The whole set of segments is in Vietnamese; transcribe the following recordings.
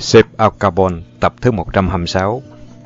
Sếp Al Capone, tập thứ 126.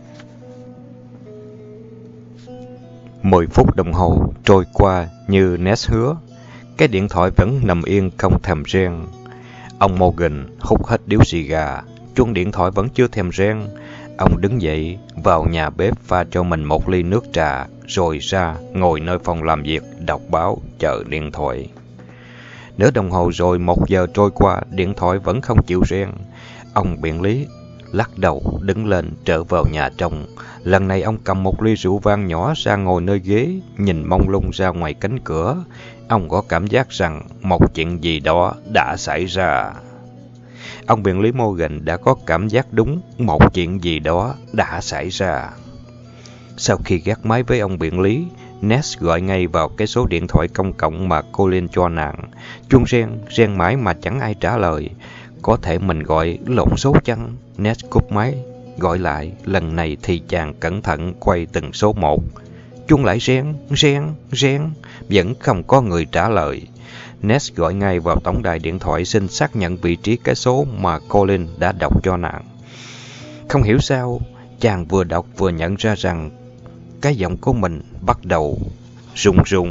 10 phút đồng hồ trôi qua như Ness hứa. Cái điện thoại vẫn nằm yên không thèm reng. Ông Morgan hút hết điếu xì gà. Chuông điện thoại vẫn chưa thèm reng. Ông đứng dậy, vào nhà bếp pha cho mình một ly nước trà, rồi ra ngồi nơi phòng làm việc, đọc báo, chờ điện thoại. Nửa đồng hồ rồi 1 giờ trôi qua, điện thoại vẫn không chịu reng. Ông biện lý lắc đầu đứng lên trở vào nhà trong. Lần này ông cầm một ly rượu vang nhỏ ra ngồi nơi ghế, nhìn mông lung ra ngoài cánh cửa. Ông có cảm giác rằng một chuyện gì đó đã xảy ra. Ông biện lý Morgan đã có cảm giác đúng, một chuyện gì đó đã xảy ra. Sau khi gác máy với ông biện lý, Ness gọi ngay vào cái số điện thoại công cộng mà Colin cho nàng. Chuông reng mãi mà chẳng ai trả lời. Có thể mình gọi lộn số chăng? Ness cúp máy, gọi lại. Lần này thì chàng cẩn thận quay từng số một. Chuông lại reng, vẫn không có người trả lời. Ness gọi ngay vào tổng đài điện thoại xin xác nhận vị trí cái số mà Colin đã đọc cho nàng. Không hiểu sao, chàng vừa đọc vừa nhận ra rằng cái giọng của mình bắt đầu run run.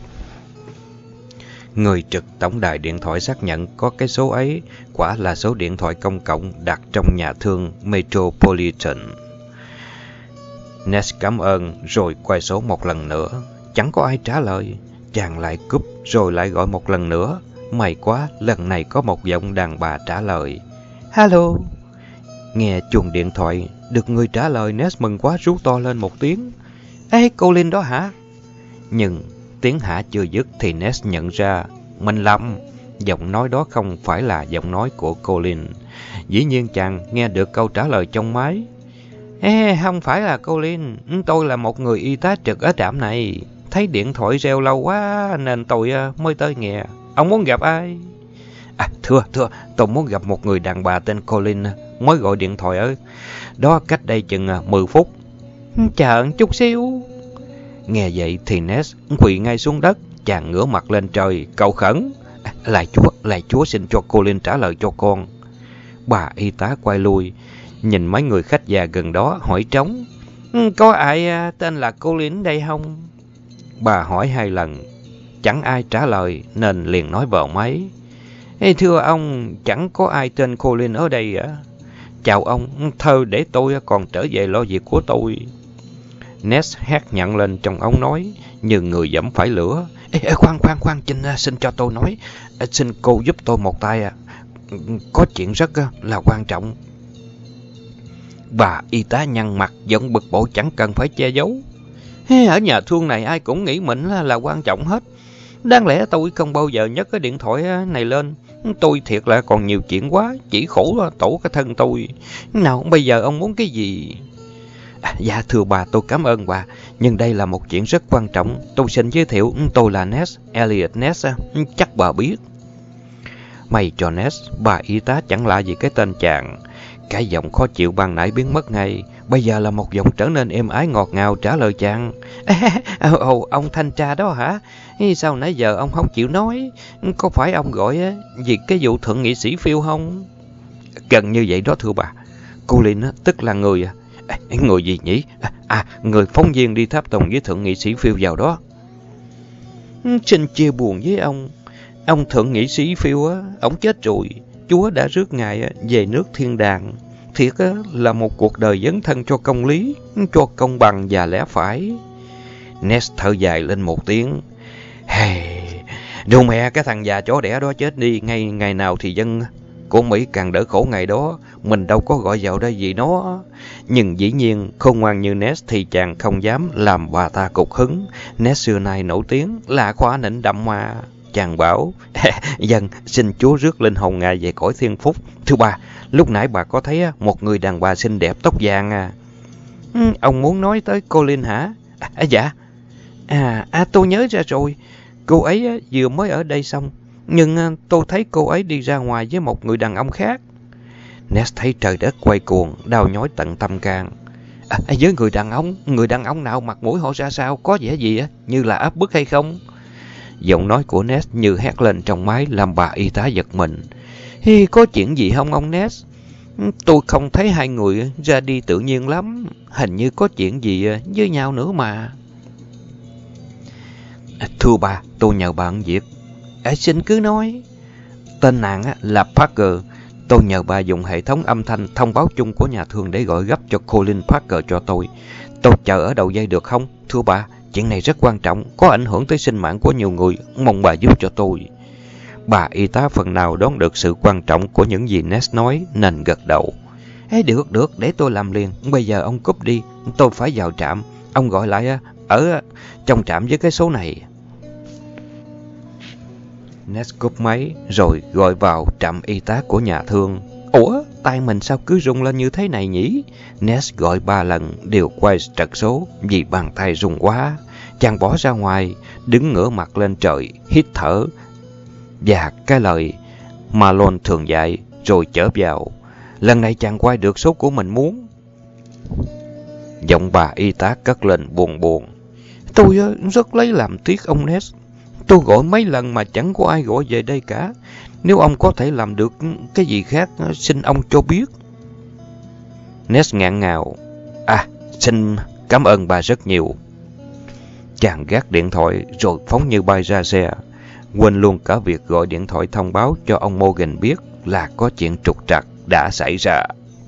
Người trực tổng đài điện thoại xác nhận có cái số ấy quả là số điện thoại công cộng đặt trong nhà thương Metropolitan. Ness cảm ơn rồi quay số một lần nữa. Chẳng có ai trả lời. Chàng lại cúp rồi lại gọi một lần nữa. May quá, lần này có một giọng đàn bà trả lời. Hello. Nghe chuông điện thoại, được người trả lời, Ness mừng quá rú to lên một tiếng. Ê, Colin đó hả? Nhưng tiếng hả chưa dứt thì Ness nhận ra mình lầm. Giọng nói đó không phải là giọng nói của Colin. Dĩ nhiên chàng nghe được câu trả lời trong máy. Ê, không phải là Colin, tôi là một người y tá trực ở trạm này. Thấy điện thoại reo lâu quá nên tôi mới tới nghe. Ông muốn gặp ai? Thưa, tôi muốn gặp một người đàn bà tên Colin, mới gọi điện thoại ở đó cách đây chừng 10 phút. Chờ chút xíu. Nghe vậy thì Ness quỳ ngay xuống đất, chàng ngửa mặt lên trời, cầu khẩn. Lạy Chúa xin cho Colin trả lời cho con. Bà y tá quay lui, nhìn mấy người khách già gần đó hỏi trống. Có ai tên là Colin đây không? Bà hỏi 2 lần, chẳng ai trả lời nên liền nói vào máy. Thưa ông, chẳng có ai tên Colin ở đây ạ. Chào ông, thơ để tôi còn trở về lo việc của tôi. Ness hét nhận lên trong ống nói, như người dẫm phải lửa. Khoan, xin cho tôi nói. Xin cô giúp tôi một tay có chuyện rất là quan trọng. Bà y tá nhăn mặt, giận bực bội chẳng cần phải che giấu. Ở nhà thương này ai cũng nghĩ mình là quan trọng hết. Đáng lẽ tôi không bao giờ nhấc cái điện thoại này lên. Tôi thiệt là còn nhiều chuyện quá, chỉ khổ tổ cái thân tôi. Nào, bây giờ ông muốn cái gì? Dạ thưa bà, tôi cảm ơn bà, nhưng đây là một chuyện rất quan trọng. Tôi xin giới thiệu, tôi là Ness, Elliot Ness, chắc bà biết. May cho Ness, bà y tá chẳng lạ gì cái tên chàng. Cái giọng khó chịu ban nãy biến mất ngay, bây giờ là một giọng trở nên êm ái ngọt ngào trả lời chàng. Ông thanh tra đó hả? Sao nãy giờ ông không chịu nói? Có phải ông gọi vì cái vụ thượng nghị sĩ Phil không? Gần như vậy đó thưa bà. Colin tức là người gì nhỉ? Người phóng viên đi tháp tùng với thượng nghị sĩ Phil vào đó. Xin chia buồn với ông. Ông thượng nghị sĩ Phil ông chết rồi. Chúa đã rước ngài về nước thiên đàng. Thiệt là một cuộc đời dấn thân cho công lý, cho công bằng và lẽ phải. Ness thở dài lên một tiếng. Đồ mẹ, cái thằng già chó đẻ đó chết đi, ngày nào thì dân của Mỹ càng đỡ khổ ngày đó. Mình đâu có gọi vào đây vì nó. Nhưng dĩ nhiên khôn ngoan như Ness thì chàng không dám làm bà ta cục hứng. Ness xưa nay nổi tiếng là khoa nịnh đậm mà. Chàng bảo, dân xin Chúa rước linh hồn ngài về cõi thiên phúc. Thưa bà, lúc nãy bà có thấy một người đàn bà xinh đẹp tóc vàng à? Ông muốn nói tới Colin hả? Dạ. Tôi nhớ ra rồi. Cô ấy vừa mới ở đây xong, nhưng tôi thấy cô ấy đi ra ngoài với một người đàn ông khác. Ness thấy trời đất quay cuồng, đau nhói tận tâm can. Với người đàn ông nào, mặt mũi họ ra sao, có vẻ gì như là áp bức hay không? Giọng nói của Ness như hét lên trong máy làm bà y tá giật mình. Có chuyện gì không ông Ness? Tôi không thấy hai người ra đi tự nhiên lắm. Hình như có chuyện gì với nhau nữa mà. Thưa bà, tôi nhờ bà một việc. Xin cứ nói. Tên nàng là Parker. Tôi nhờ bà dùng hệ thống âm thanh thông báo chung của nhà thương để gọi gấp cho Colin Parker cho tôi. Tôi chờ ở đầu dây được không? Thưa bà, chuyện này rất quan trọng, có ảnh hưởng tới sinh mạng của nhiều người. Mong bà giúp cho tôi. Bà y tá phần nào đoán được sự quan trọng của những gì Ness nói nên gật đầu. Được, để tôi làm liền. Bây giờ ông cúp đi, tôi phải vào trạm. Ông gọi lại ở trong trạm với cái số này. Ness cúp máy rồi gọi vào trạm y tá của nhà thương. Ủa, tay mình sao cứ rung lên như thế này nhỉ? Ness gọi 3 lần đều quay trật số vì bàn tay rung quá. Chàng bỏ ra ngoài, đứng ngửa mặt lên trời, hít thở và cái lời Malone thường dạy rồi trở vào. Lần này chàng quay được số của mình muốn. Giọng bà y tá cất lên buồn buồn. Tôi rất lấy làm tiếc ông Ness. Tôi gọi mấy lần mà chẳng có ai gọi về đây cả. Nếu ông có thể làm được cái gì khác, xin ông cho biết. Ness ngạn ngào. Xin cảm ơn bà rất nhiều. Chàng gác điện thoại rồi phóng như bay ra xe. Quên luôn cả việc gọi điện thoại thông báo cho ông Morgan biết là có chuyện trục trặc đã xảy ra.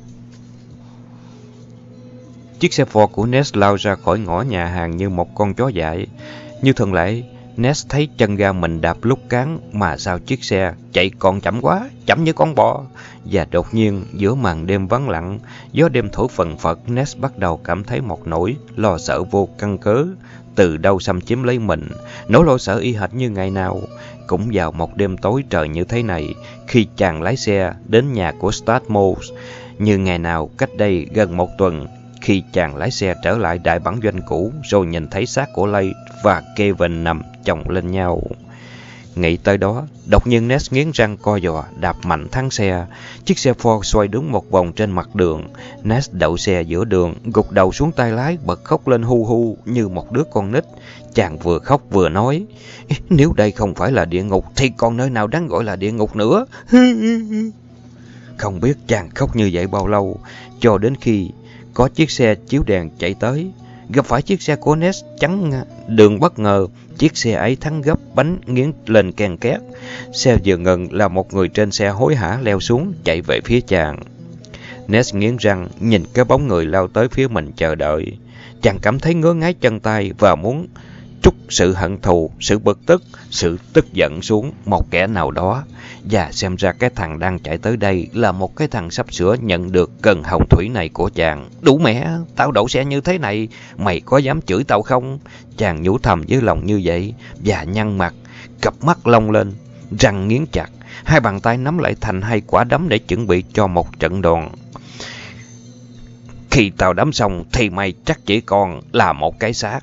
Chiếc xe Ford của Ness lao ra khỏi ngõ nhà hàng như một con chó dại. Như thường lệ, Ness thấy chân ga mình đạp lúc cán mà sao chiếc xe chạy còn chậm quá, chậm như con bò. Và đột nhiên giữa màn đêm vắng lặng, gió đêm thổi phần phật, Ness bắt đầu cảm thấy một nỗi lo sợ vô căn cớ từ đâu xâm chiếm lấy mình. Nỗi lo sợ y hệt như ngày nào. Cũng vào một đêm tối trời như thế này, khi chàng lái xe đến nhà của Statmos, như ngày nào cách đây gần một tuần, khi chàng lái xe trở lại đại bản doanh cũ rồi nhìn thấy xác của Lay và Kevin nằm chồng lên nhau. Nghĩ tới đó, đột nhiên Ness nghiến răng co giò, đạp mạnh thắng xe. Chiếc xe Ford xoay đúng một vòng trên mặt đường. Ness đậu xe giữa đường, gục đầu xuống tay lái, bật khóc lên hu hu như một đứa con nít. Chàng vừa khóc vừa nói, nếu đây không phải là địa ngục thì còn nơi nào đáng gọi là địa ngục nữa. Không biết chàng khóc như vậy bao lâu, cho đến khi có chiếc xe chiếu đèn chạy tới. Gặp phải chiếc xe của Ness chắn đường bất ngờ. Chiếc xe ấy thắng gấp, bánh nghiến lên ken két. Xe vừa ngừng là một người trên xe hối hả leo xuống, chạy về phía chàng. Ness nghiến răng, nhìn cái bóng người lao tới phía mình chờ đợi. Chàng cảm thấy ngứa ngáy chân tay và muốn trút sự hận thù, sự bực tức, sự tức giận xuống một kẻ nào đó. Và xem ra cái thằng đang chạy tới đây là một cái thằng sắp sửa nhận được cơn hồng thủy này của chàng. Đủ mẹ, tao đậu xe như thế này, mày có dám chửi tao không? Chàng nhủ thầm với lòng như vậy và nhăn mặt, cặp mắt long lên, răng nghiến chặt, hai bàn tay nắm lại thành hai quả đấm để chuẩn bị cho một trận đòn. Khi tao đấm xong thì mày chắc chỉ còn là một cái xác.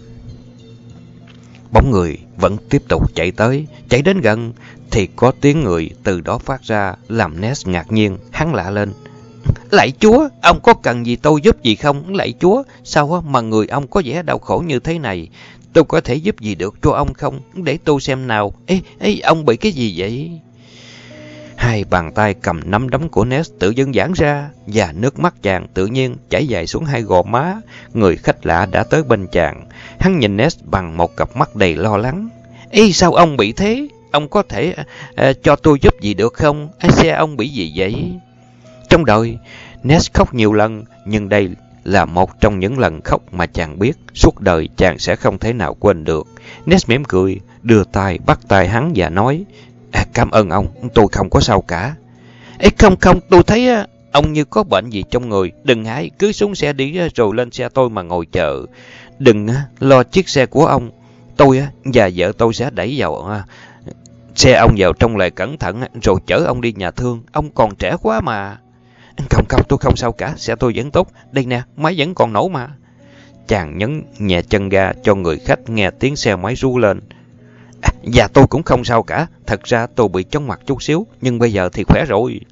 Bóng người vẫn tiếp tục chạy tới, chạy đến gần thì có tiếng người từ đó phát ra làm Ness ngạc nhiên. Hắn lạ lên. Lạy Chúa, ông có cần gì tôi giúp gì không? Lạy Chúa, sao mà người ông có vẻ đau khổ như thế này? Tôi có thể giúp gì được cho ông không? Để tôi xem nào. Ê, ông bị cái gì vậy? Hai bàn tay cầm nắm đấm của Ness tự dưng giãn ra và nước mắt chàng tự nhiên chảy dài xuống hai gò má. Người khách lạ đã tới bên chàng. Hắn nhìn Ness bằng một cặp mắt đầy lo lắng. Ê, sao ông bị thế? Ông có thể cho tôi giúp gì được không? Xe ông bị gì vậy? Trong đời, Ness khóc nhiều lần, nhưng đây là một trong những lần khóc mà chàng biết suốt đời chàng sẽ không thể nào quên được. Ness mỉm cười, đưa tay bắt tay hắn và nói, cảm ơn ông, tôi không có sao cả. Không, tôi thấy ông như có bệnh gì trong người. Đừng hãy cứ xuống xe đi rồi lên xe tôi mà ngồi chờ. Đừng lo chiếc xe của ông. Tôi và vợ tôi sẽ đẩy vào xe ông vào trong lề cẩn thận rồi chở ông đi nhà thương. Ông còn trẻ quá mà. Không, tôi không sao cả, xe tôi vẫn tốt. Đây nè, máy vẫn còn nổ mà. Chàng nhấn nhẹ chân ga cho người khách nghe tiếng xe máy ru lên. Và tôi cũng không sao cả. Thật ra tôi bị chóng mặt chút xíu, nhưng bây giờ thì khỏe rồi.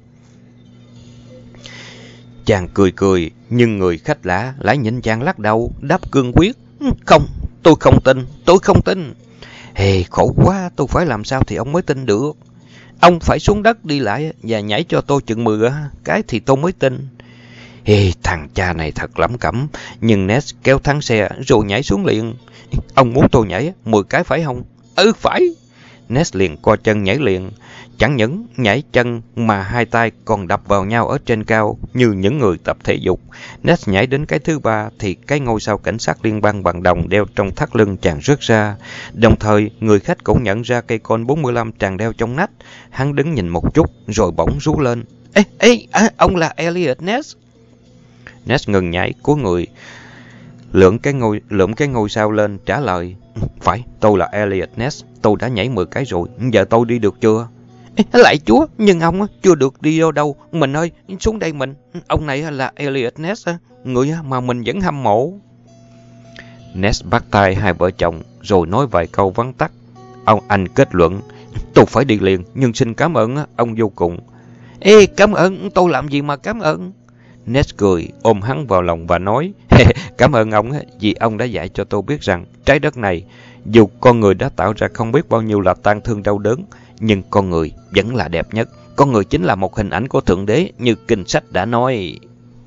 Chàng cười, nhưng người khách lạ lại nhìn chàng lắc đầu, đáp cương quyết. Không, tôi không tin. Khổ quá, tôi phải làm sao thì ông mới tin được. Ông phải xuống đất đi lại và nhảy cho tôi chừng 10 cái thì tôi mới tin. Ê, thằng cha này thật lắm cẩm. Nhưng Ness kéo thắng xe rồi nhảy xuống liền. Ông muốn tôi nhảy 10 cái phải không? Ừ, phải. Ness liền co chân nhảy liền. Chẳng những nhảy chân mà hai tay còn đập vào nhau ở trên cao như những người tập thể dục. Ness nhảy đến cái thứ 3 thì cái ngôi sao cảnh sát liên bang bằng đồng đeo trong thắt lưng chàng rớt ra. Đồng thời, người khách cũng nhận ra cây Colt 45 chàng đeo trong nách. Hắn đứng nhìn một chút rồi bỗng rú lên. Ông là Elliot Ness. Ness ngừng nhảy, cúi người lượm cái ngôi sao lên trả lời. Phải, tôi là Elliot Ness, tôi đã nhảy 10 cái rồi, giờ tôi đi được chưa? Lạy Chúa, nhưng ông chưa được đi đâu. Mình ơi, xuống đây mình. Ông này là Elliot Ness, người mà mình vẫn hâm mộ. Ness bắt tay hai vợ chồng rồi nói vài câu vắn tắt. Anh kết luận, tôi phải đi liền, nhưng xin cảm ơn ông vô cùng. Ê, cảm ơn, tôi làm gì mà cảm ơn? Ness cười, ôm hắn vào lòng và nói, cảm ơn ông vì ông đã dạy cho tôi biết rằng trái đất này, dù con người đã tạo ra không biết bao nhiêu là tang thương đau đớn, nhưng con người vẫn là đẹp nhất. Con người chính là một hình ảnh của Thượng Đế như kinh sách đã nói.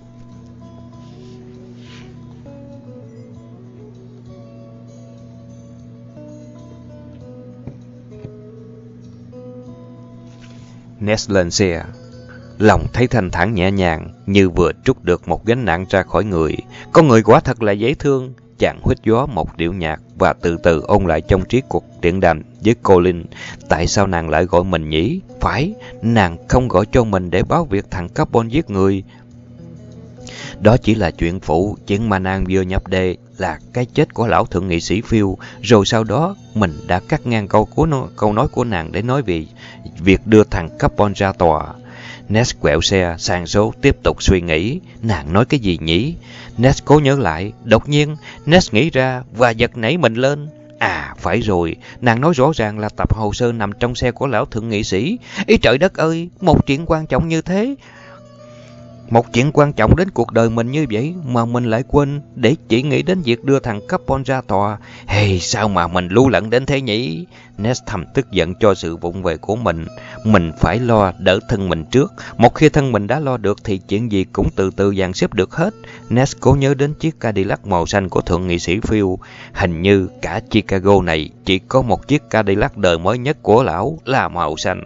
Ness lên xe. Lòng thấy thanh thản nhẹ nhàng, như vừa trút được một gánh nặng ra khỏi người. Con người quả thật là dễ thương. Chàng huýt gió một điệu nhạc và từ từ ôn lại trong trí cuộc điện đàm với Colin. Tại sao nàng lại gọi mình nhỉ? Phải, nàng không gọi cho mình để báo việc thằng Carbon giết người. Đó chỉ là chuyện phụ, chuyện mà nàng vừa nhập đề là cái chết của lão thượng nghị sĩ Phil. Rồi sau đó, mình đã cắt ngang câu nói của nàng để nói về việc đưa thằng Carbon ra tòa. Ness quẹo xe sang số tiếp tục suy nghĩ. Nàng nói cái gì nhỉ? Ness cố nhớ lại. Đột nhiên, Ness nghĩ ra và giật nảy mình lên. À, phải rồi. Nàng nói rõ ràng là tập hồ sơ nằm trong xe của lão thượng nghị sĩ. Ý trời đất ơi, một chuyện quan trọng như thế. Một chuyện quan trọng đến cuộc đời mình như vậy mà mình lại quên để chỉ nghĩ đến việc đưa thằng Carbon ra tòa. Hey, sao mà mình lu lẫn đến thế nhỉ? Ness thầm tức giận cho sự vụng về của mình. Mình phải lo đỡ thân mình trước. Một khi thân mình đã lo được thì chuyện gì cũng từ từ dàn xếp được hết. Ness cố nhớ đến chiếc Cadillac màu xanh của thượng nghị sĩ Phil. Hình như cả Chicago này chỉ có một chiếc Cadillac đời mới nhất của lão là màu xanh.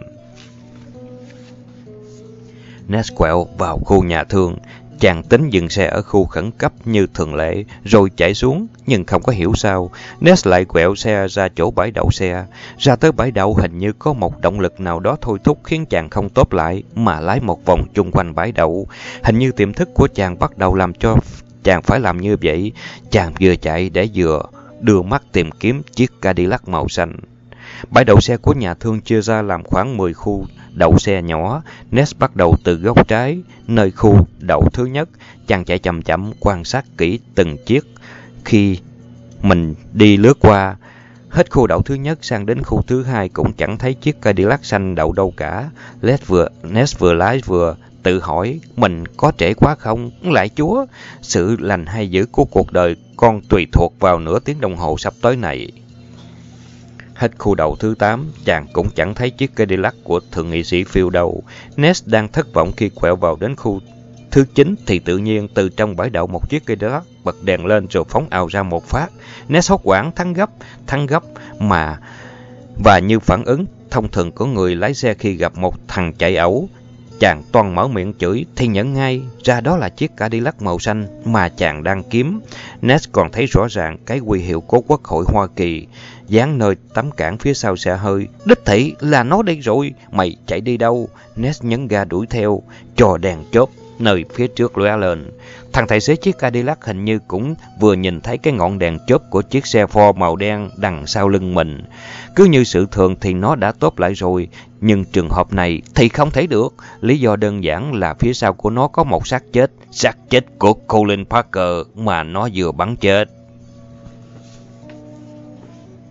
Ness quẹo vào khu nhà thương. Chàng tính dừng xe ở khu khẩn cấp như thường lệ, rồi chạy xuống, nhưng không có hiểu sao. Ness lại quẹo xe ra chỗ bãi đậu xe. Ra tới bãi đậu hình như có một động lực nào đó thôi thúc khiến chàng không tốp lại, mà lái một vòng chung quanh bãi đậu. Hình như tiềm thức của chàng bắt đầu làm cho chàng phải làm như vậy. Chàng vừa chạy để vừa đưa mắt tìm kiếm chiếc Cadillac màu xanh. Bãi đậu xe của nhà thương chia ra làm khoảng 10 khu đậu xe nhỏ. Ness bắt đầu từ góc trái, nơi khu đậu thứ nhất. Chàng chạy chậm chậm quan sát kỹ từng chiếc. Khi mình đi lướt qua hết khu đậu thứ nhất sang đến khu thứ hai cũng chẳng thấy chiếc Cadillac xanh đậu đâu cả. Ness vừa lái vừa tự hỏi, mình có trễ quá không? Lạy Chúa, sự lành hay dữ của cuộc đời con tùy thuộc vào nửa tiếng đồng hồ sắp tới này. Hết khu đậu thứ 8, chàng cũng chẳng thấy chiếc Cadillac của thượng nghị sĩ Phil đâu. Ness đang thất vọng khi quẹo vào đến khu thứ 9 thì tự nhiên từ trong bãi đậu một chiếc Cadillac bật đèn lên rồi phóng ào ra một phát. Ness hốt hoảng thắng gấp và như phản ứng thông thường của người lái xe khi gặp một thằng chạy ẩu. Chàng toan mở miệng chửi thì nhận ngay ra đó là chiếc Cadillac màu xanh mà chàng đang kiếm. Ness còn thấy rõ ràng cái huy hiệu của Quốc hội Hoa Kỳ dán nơi tấm cản phía sau xe hơi. Đích thị là nó đây rồi, mày chạy đi đâu? Ness nhấn ga đuổi theo, cho đèn chớp nơi phía trước lóe lên. Thằng tài xế chiếc Cadillac hình như cũng vừa nhìn thấy cái ngọn đèn chớp của chiếc xe Ford màu đen đằng sau lưng mình. Cứ như sự thường thì nó đã tốt lại rồi, nhưng trường hợp này thì không thể được. Lý do đơn giản là phía sau của nó có một xác chết của Colin Parker mà nó vừa bắn chết.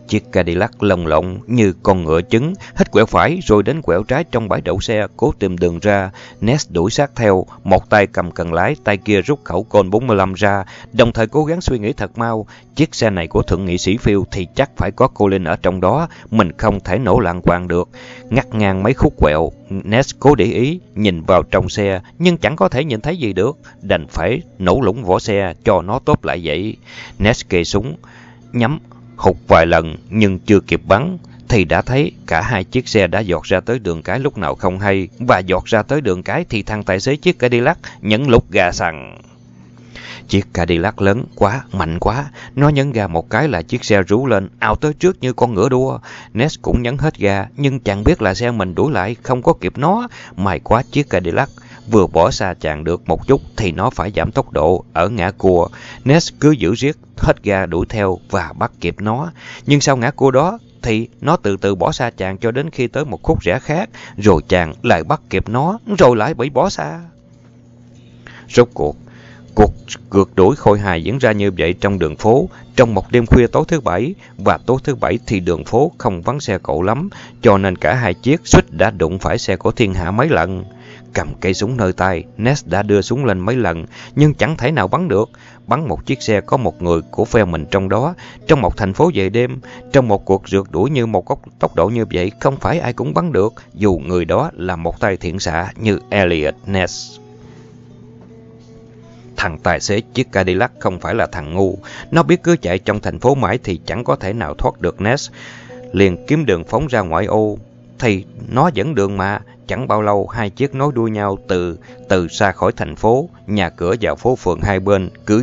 Chiếc Cadillac lồng lộng như con ngựa trứng, hết quẹo phải rồi đến quẹo trái trong bãi đậu xe, cố tìm đường ra. Ness đuổi sát theo, một tay cầm cần lái, tay kia rút khẩu Colt 45 ra, đồng thời cố gắng suy nghĩ thật mau. Chiếc xe này của thượng nghị sĩ Phil thì chắc phải có Colin ở trong đó, mình không thể nổ loạn quạng được. Ngắt ngang mấy khúc quẹo, Ness cố để ý, nhìn vào trong xe, nhưng chẳng có thể nhìn thấy gì được, đành phải nổ lủng vỏ xe cho nó tốt lại vậy. Ness kê súng, nhắm, hụt vài lần nhưng chưa kịp bắn, thì đã thấy cả hai chiếc xe đã giọt ra tới đường cái lúc nào không hay, và giọt ra tới đường cái thì thằng tài xế chiếc Cadillac nhấn lục ga xăng. Chiếc Cadillac lớn quá, mạnh quá, nó nhấn ga một cái là chiếc xe rú lên, ào tới trước như con ngựa đua. Ness cũng nhấn hết ga, nhưng chẳng biết là xe mình đuổi lại, không có kịp nó. May quá chiếc Cadillac vừa bỏ xa chàng được một chút thì nó phải giảm tốc độ ở ngã cua. Ness cứ giữ riết hết ga đuổi theo và bắt kịp nó. Nhưng sau ngã cua đó thì nó từ từ bỏ xa chàng cho đến khi tới một khúc rẽ khác, rồi chàng lại bắt kịp nó, rồi lại bị bỏ xa. Rốt cuộc rượt đuổi khôi hài diễn ra như vậy trong đường phố, trong một đêm khuya tối thứ Bảy, và tối thứ Bảy thì đường phố không vắng xe cộ lắm, cho nên cả hai chiếc suýt đã đụng phải xe của thiên hạ mấy lần. Cầm cây súng nơi tay, Ness đã đưa súng lên mấy lần, nhưng chẳng thể nào bắn được. Bắn một chiếc xe có một người của phe mình trong đó, trong một thành phố về đêm, trong một cuộc rượt đuổi như một tốc độ như vậy, không phải ai cũng bắn được, dù người đó là một tay thiện xạ như Elliot Ness. Thằng tài xế chiếc Cadillac không phải là thằng ngu, nó biết cứ chạy trong thành phố mãi thì chẳng có thể nào thoát được Ness. Liền kiếm đường phóng ra ngoại ô, thì nó dẫn đường mà. Chẳng bao lâu hai chiếc nối đuôi nhau từ xa khỏi thành phố, nhà cửa vào phố phường hai bên cứ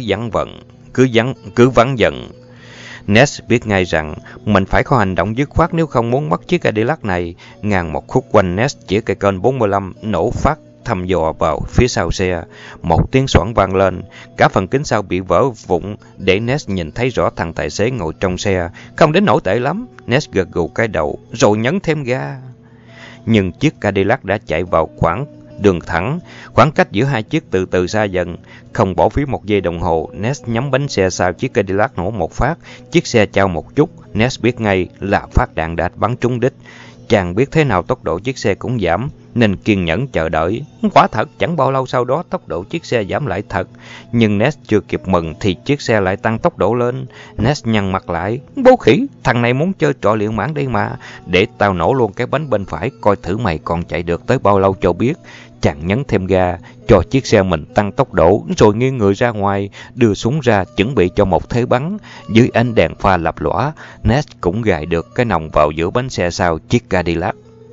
vắng dần. Ness biết ngay rằng mình phải có hành động dứt khoát nếu không muốn mất chiếc Cadillac này. Ngang một khúc quanh, Ness chỉ cây Colt 45 nổ phát thăm dò vào phía sau xe. Một tiếng xoảng vang lên, cả phần kính sau bị vỡ vụn để Ness nhìn thấy rõ thằng tài xế ngồi trong xe. Không đến nổi tệ lắm, Ness gật gù cái đầu rồi nhấn thêm ga. Nhưng chiếc Cadillac đã chạy vào khoảng đường thẳng, khoảng cách giữa hai chiếc từ từ xa dần. Không bỏ phí một giây đồng hồ, Ness nhắm bánh xe sau chiếc Cadillac nổ một phát. Chiếc xe chao một chút, Ness biết ngay là phát đạn đã bắn trúng đích. Chàng biết thế nào tốc độ chiếc xe cũng giảm, nên kiên nhẫn chờ đợi. Quả thật, chẳng bao lâu sau đó tốc độ chiếc xe giảm lại thật. Nhưng Ness chưa kịp mừng thì chiếc xe lại tăng tốc độ lên. Ness nhăn mặt lại. Bố khỉ, thằng này muốn chơi trò liệu mãn đây mà. Để tao nổ luôn cái bánh bên phải, coi thử mày còn chạy được tới bao lâu cho biết. Chàng nhấn thêm ga, cho chiếc xe mình tăng tốc độ, rồi nghiêng người ra ngoài, đưa súng ra chuẩn bị cho một thế bắn. Dưới ánh đèn pha lập lòa, Ness cũng gài được cái nòng vào giữa bánh xe sau chiếc Cadillac.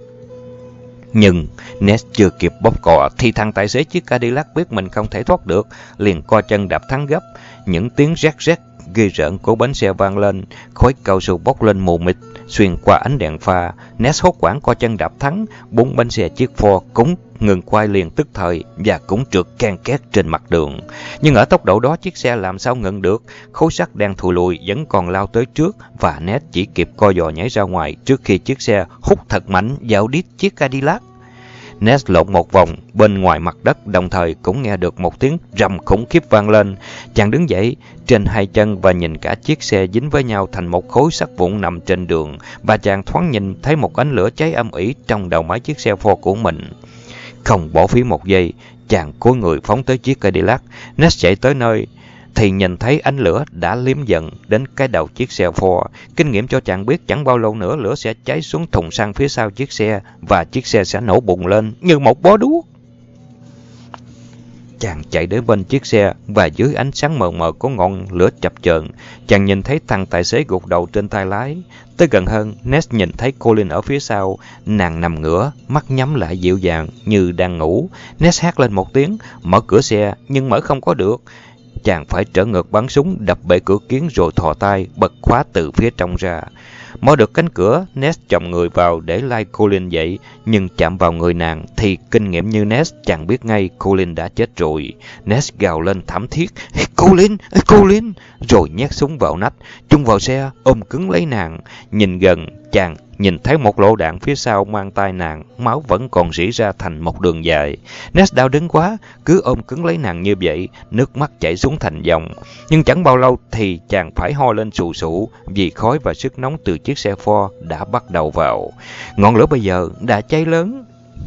Nhưng Ness chưa kịp bóp cò thì thằng tài xế chiếc Cadillac biết mình không thể thoát được, liền co chân đạp thắng gấp. Những tiếng rét rét ghê rợn của bánh xe vang lên, khói cao su bốc lên mù mịt xuyên qua ánh đèn pha. Ness hốt hoảng co chân đạp thắng, bốn bánh xe chiếc Ford cũng ngừng quay liền tức thời và cũng trượt can két trên mặt đường. Nhưng ở tốc độ đó chiếc xe làm sao ngừng được, khối sắt đang thụi lùi vẫn còn lao tới trước và Ness chỉ kịp co giò nhảy ra ngoài trước khi chiếc xe hút thật mạnh vào đít chiếc Cadillac. Ness lộn một vòng bên ngoài mặt đất, đồng thời cũng nghe được một tiếng rầm khủng khiếp vang lên. Chàng đứng dậy trên hai chân và nhìn cả chiếc xe dính với nhau thành một khối sắt vụn nằm trên đường, và chàng thoáng nhìn thấy một ánh lửa cháy âm ỉ trong đầu máy chiếc xe Ford của mình. Không bỏ phí một giây, chàng cúi người phóng tới chiếc Cadillac. Ness chạy tới nơi thì nhìn thấy ánh lửa đã liếm dần đến cái đầu chiếc xe Ford. Kinh nghiệm cho chàng biết chẳng bao lâu nữa lửa sẽ cháy xuống thùng xăng phía sau chiếc xe và chiếc xe sẽ nổ bùng lên như một bó đuốc. Chàng chạy đến bên chiếc xe và dưới ánh sáng mờ mờ của ngọn lửa chập chờn, chàng nhìn thấy thằng tài xế gục đầu trên tay lái. Tới gần hơn, Ness nhìn thấy Colin ở phía sau, nàng nằm ngửa, mắt nhắm lại dịu dàng như đang ngủ. Ness hét lên một tiếng, mở cửa xe nhưng mở không có được. Chàng phải trở ngược bắn súng đập bể cửa kiến rồi thò tay bật khóa từ phía trong ra. Mở được cánh cửa, Ness chồng người vào để lai Colin dậy, nhưng chạm vào người nàng thì kinh nghiệm như Ness, chàng biết ngay Colin đã chết rồi. Ness gào lên thảm thiết, Colin, Colin, rồi nhét súng vào nách, chung vào xe, ôm cứng lấy nàng. Nhìn gần, chàng nhìn thấy một lỗ đạn phía sau mang tai nàng, máu vẫn còn rỉ ra thành một đường dài. Ness đau đớn quá, cứ ôm cứng lấy nàng như vậy, nước mắt chảy xuống thành dòng. Nhưng chẳng bao lâu thì chàng phải ho lên sù sụ vì khói và sức nóng từ chiếc xe Ford đã bắt đầu vào. Ngọn lửa bây giờ đã cháy lớn.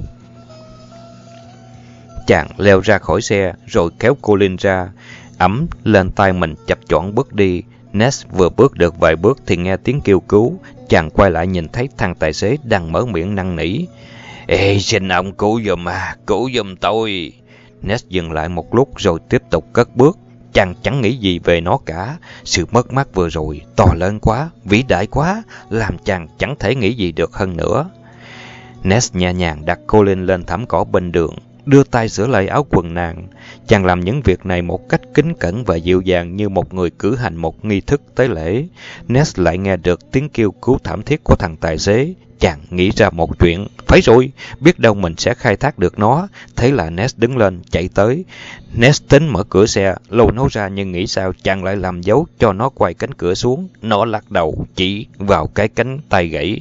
Chàng leo ra khỏi xe rồi kéo Colin ra, ẵm lên tay mình chập choạng bước đi. Ness vừa bước được vài bước thì nghe tiếng kêu cứu. Chàng quay lại nhìn thấy thằng tài xế đang mở miệng năn nỉ. Ê, xin ông cứu giùm tôi. Ness dừng lại một lúc rồi tiếp tục cất bước. Chàng chẳng nghĩ gì về nó cả. Sự mất mát vừa rồi to lớn quá, vĩ đại quá, làm chàng chẳng thể nghĩ gì được hơn nữa. Ness nhẹ nhàng đặt Colin lên thảm cỏ bên đường, đưa tay sửa lại áo quần nàng. Chàng làm những việc này một cách kính cẩn và dịu dàng như một người cử hành một nghi thức tế lễ. Ness lại nghe được tiếng kêu cứu thảm thiết của thằng tài xế. Chàng nghĩ ra một chuyện. Phải rồi, biết đâu mình sẽ khai thác được nó. Thế là Ness đứng lên, chạy tới. Ness tính mở cửa xe, lôi nó ra nhưng nghĩ sao chàng lại làm dấu cho nó quay cánh cửa xuống. Nó lắc đầu, chỉ vào cái cánh tay gãy.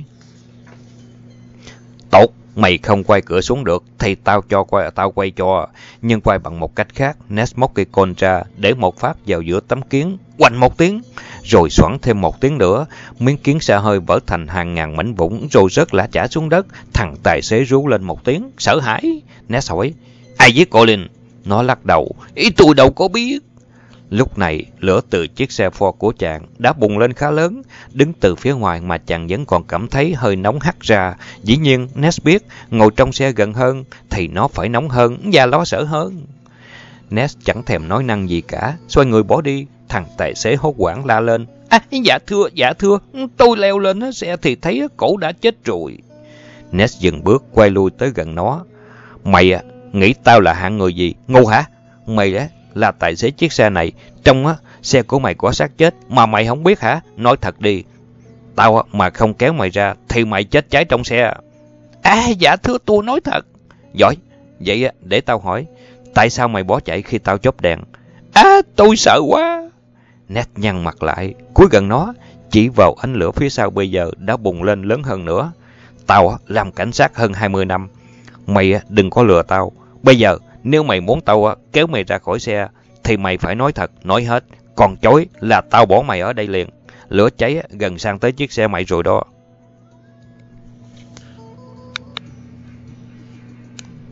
Tốt! Mày không quay cửa xuống được thì tao quay cho. Nhưng quay bằng một cách khác. Ness móc cây côn ra, để một phát vào giữa tấm kiến. Oanh một tiếng, rồi xoắn thêm một tiếng nữa. Miếng kiến xe hơi vỡ thành hàng ngàn mảnh vụn rồi rớt lả chả xuống đất. Thằng tài xế rú lên một tiếng sợ hãi. Ness hỏi, ai giết Colin? Nó lắc đầu, ý tôi đâu có biết. Lúc này, lửa từ chiếc xe Ford của chàng đã bùng lên khá lớn. Đứng từ phía ngoài mà chàng vẫn còn cảm thấy hơi nóng hắt ra. Dĩ nhiên, Ness biết, ngồi trong xe gần hơn thì nó phải nóng hơn và lo sợ hơn. Ness chẳng thèm nói năng gì cả, xoay người bỏ đi. Thằng tài xế hốt hoảng la lên, dạ thưa, tôi leo lên xe thì thấy cổ đã chết rồi. Ness dừng bước, quay lui tới gần nó. Mày nghĩ tao là hạng người gì? Ngu hả? Mày là tài xế chiếc xe này. Trong xe của mày có xác chết mà mày không biết hả? Nói thật đi. Tao mà không kéo mày ra thì mày chết cháy trong xe. Dạ thưa, tôi nói thật. Giỏi. Vậy để tao hỏi, tại sao mày bỏ chạy khi tao chớp đèn? Tôi sợ quá. Ness nhăn mặt lại, cúi gần nó, chỉ vào ánh lửa phía sau bây giờ đã bùng lên lớn hơn nữa. Tao làm cảnh sát hơn 20 năm. Mày đừng có lừa tao. Bây giờ nếu mày muốn tao kéo mày ra khỏi xe thì mày phải nói thật, nói hết. Còn chối là tao bỏ mày ở đây liền. Lửa cháy gần sang tới chiếc xe mày rồi đó.